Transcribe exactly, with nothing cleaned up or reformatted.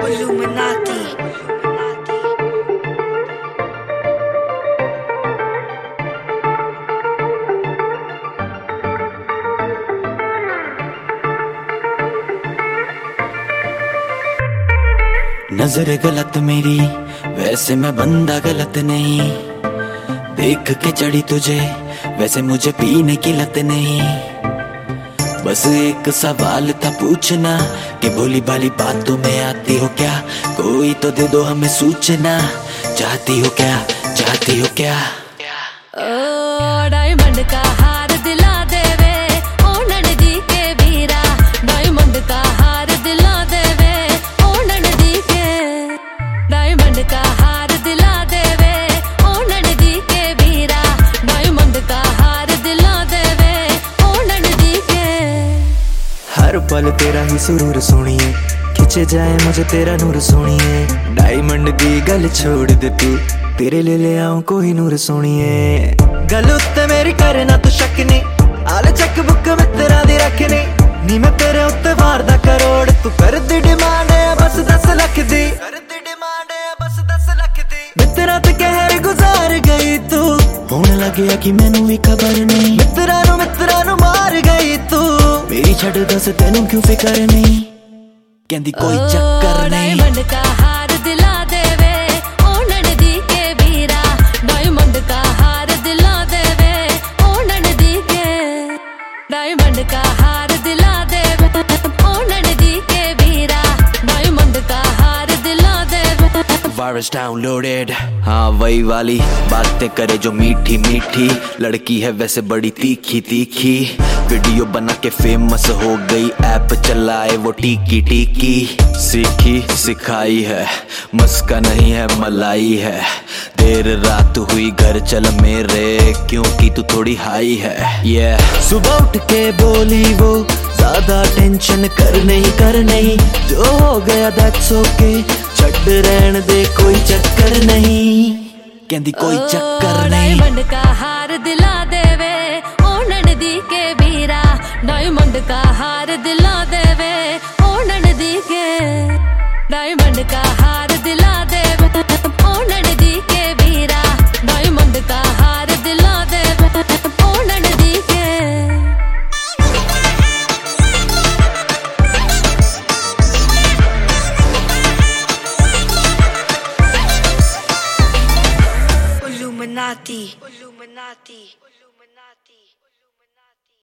Illuminati. नजर गलत मेरी, वैसे मैं बंदा गलत नहीं। देख के चढ़ी तुझे, वैसे मुझे पीने की लत नहीं। बस एक सवाल था पूछना कि भोली भाली बातों में आती हो क्या? कोई तो दे दो हमें सूचना। चाहती हो क्या, चाहती हो क्या? ओ डायमंड का हार दिला देवे ओ ननदी के वीरा। डायमंड का हार दिला देवे ओ ननदी के। डायमंड का हार दिला देवे ओ ननदी के वीरा। डायमंड का हार दिला देवे ओ ननदी के। हर पल तेरा ही सुरूर सुनिए, खिंचे जाए मुझे तेरा नूर सुनिए। डायमंड की गल छोड़ दे तू, तेरे ले ले आऊं कोई नूर सुनिए। गल उत्ते मेरी करना तू शक नहीं, आले चेक बुक मित्रा दी रखनी। नी मैं तेरे उत्ते वार दा करोड़, तू कर दी डिमांड है बस दस लख दी। कर दी डिमांड है बस दस लख दी। मित्रा ते कहर गुजार गई तू, होने लगे कि मैनू भी खबर नहीं। मित्रा नु मित्रा नु मार गई तू, मेरी छड़ दस तेनू क्यों फिकर नहीं? कहंदी कोई चक्कर नहीं। डायमंड का हार दिला देवे ओ ननदी के वीरा। डायमंड का हार दिला देवे ओ ननदी के। डायमंड का हार दिला देवे ओ ननदी के वीरा। डायमंड का हार दिला देवे। वायरस डाउनलोडेड, हाँ वही वाली बातें करे जो मीठी मीठी। लड़की है वैसे बड़ी तीखी तीखी, वीडियो बना के फेमस हो गई। ऐप चलाए वो टीकी टीकी। सीखी सिखाई है, मस्का नहीं है मलाई है। देर रात हुई घर चल मेरे, क्योंकि तू थोड़ी हाई है। ये yeah. सुबह उठ के बोली वो, ज्यादा टेंशन कर नहीं कर नहीं। जो हो गया दैट्स ओके, छड़ रहन दे कोई चक्कर नहीं। कहंदी कोई चक्कर नहीं। डायमंड का हार दिला देवे ओ ननदी के वीरा। डायमंड का हार दिला देवे ओ ननदी के। डायमंड का हार दिला देवे ओ ननदी के वीरा। डायमंड का हार दिला देवे ओ ननदी के। Illuminati. Illuminati.